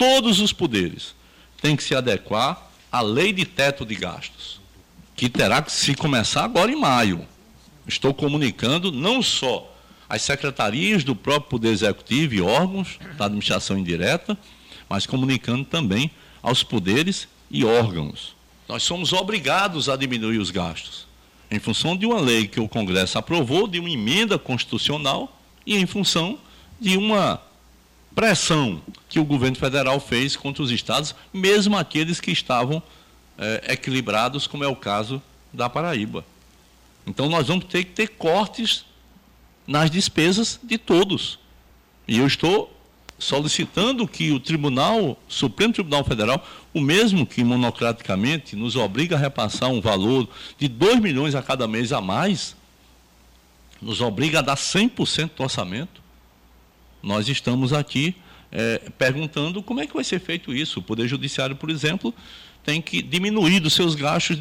todos os poderes têm que se adequar à lei de teto de gastos, que terá que se começar agora em maio. Estou comunicando não só às secretarias do próprio Poder Executivo e órgãos da administração indireta, mas comunicando também aos poderes e órgãos. Nós somos obrigados a diminuir os gastos, em função de uma lei que o Congresso aprovou, de uma emenda constitucional e em função de uma pressão que o governo federal fez contra os estados, mesmo aqueles que estavam equilibrados, como é o caso da Paraíba. Então, nós vamos ter que ter cortes nas despesas de todos. E eu estou solicitando que o Supremo Tribunal Federal, o mesmo que monocraticamente nos obriga a repassar um valor de 2 milhões a cada mês a mais, nos obriga a dar 100% do orçamento. Nós estamos aqui perguntando como é que vai ser feito isso. O Poder Judiciário, por exemplo, tem que diminuir dos seus gastos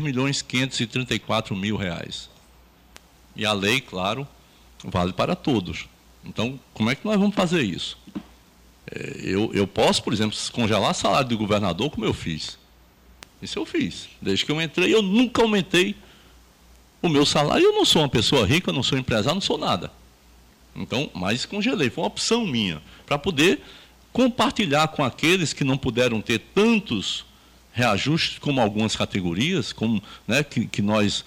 16.534.000 reais. E a lei, claro, vale para todos. Então, como é que nós vamos fazer isso? Eu posso, por exemplo, congelar salário do governador, como eu fiz. Isso eu fiz. Desde que eu entrei, eu nunca aumentei o meu salário. Eu não sou uma pessoa rica, eu não sou empresário, não sou nada. Então, mas congelei. Foi uma opção minha, para poder compartilhar com aqueles que não puderam ter tantos reajustes como algumas categorias, como, né, que nós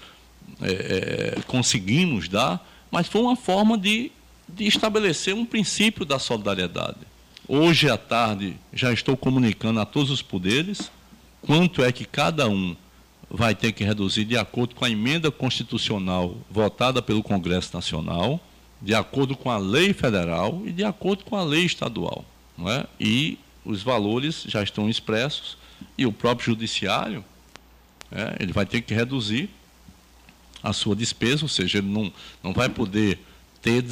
conseguimos dar, mas foi uma forma de estabelecer um princípio da solidariedade. Hoje à tarde já estou comunicando a todos os poderes quanto é que cada um vai ter que reduzir de acordo com a emenda constitucional votada pelo Congresso Nacional, de acordo com a lei federal e de acordo com a lei estadual. Não é? E os valores já estão expressos e o próprio judiciário, ele vai ter que reduzir a sua despesa, ou seja, ele não vai poder ter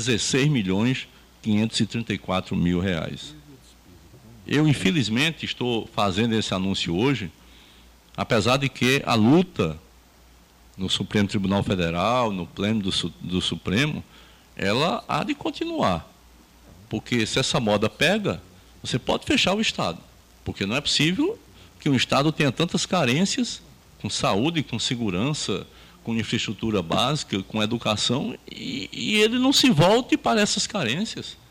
16.534.000 reais. Eu, infelizmente, estou fazendo esse anúncio hoje, apesar de que a luta no Supremo Tribunal Federal, no pleno do Supremo, ela há de continuar. Porque se essa moda pega, você pode fechar o Estado. Porque não é possível que um Estado tenha tantas carências com saúde, com segurança, com infraestrutura básica, com educação, e ele não se volte para essas carências.